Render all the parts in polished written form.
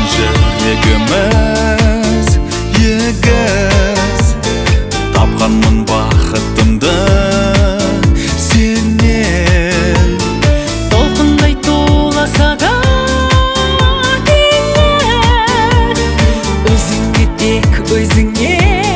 жүрегіміз егіз, тапқанмын бақытымды сенен. Толқындай туласа да теңіз, өзіңе тек өзіңе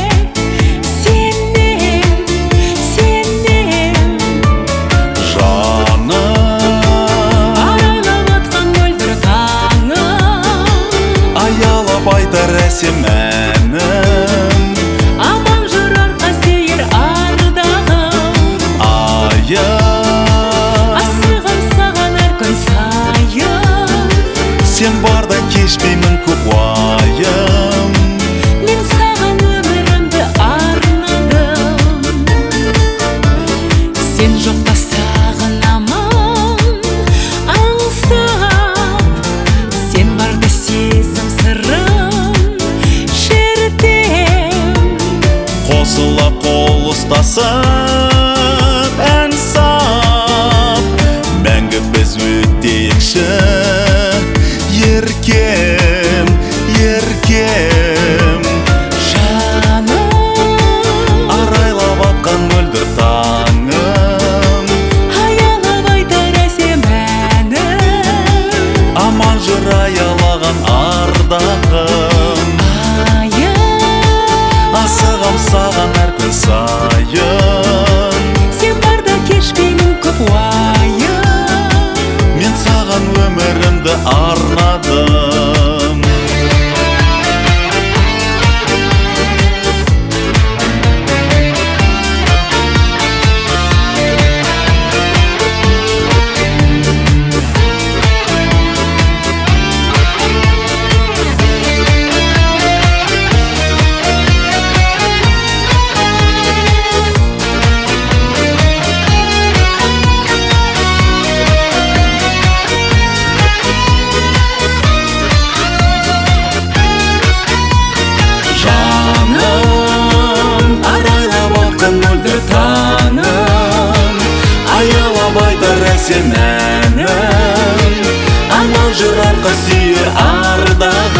айтар әсем әнім, аман жүрар қасиер ардағым, айым, асығам саған әр күн сайын. сен барда кешпеймін көп уайым, мен саған өмірімді арнадым. Сен жоқта сағынамын аңсап, сен барда сезім сырым қосылып қол ұстасып ән сап, мәңгі біз өтейікші еркем, еркем. Жаным, арайлап атқан мөлдір таңым, аялап айтар әсем әнім, аман жүр аялаған ардағым, асығам саған әр күн сайын. сен барда кешпеймін көп уайым, мен саған өмірімді арнадым. Сен әнім, аман жүр арқа сүйер ардағым.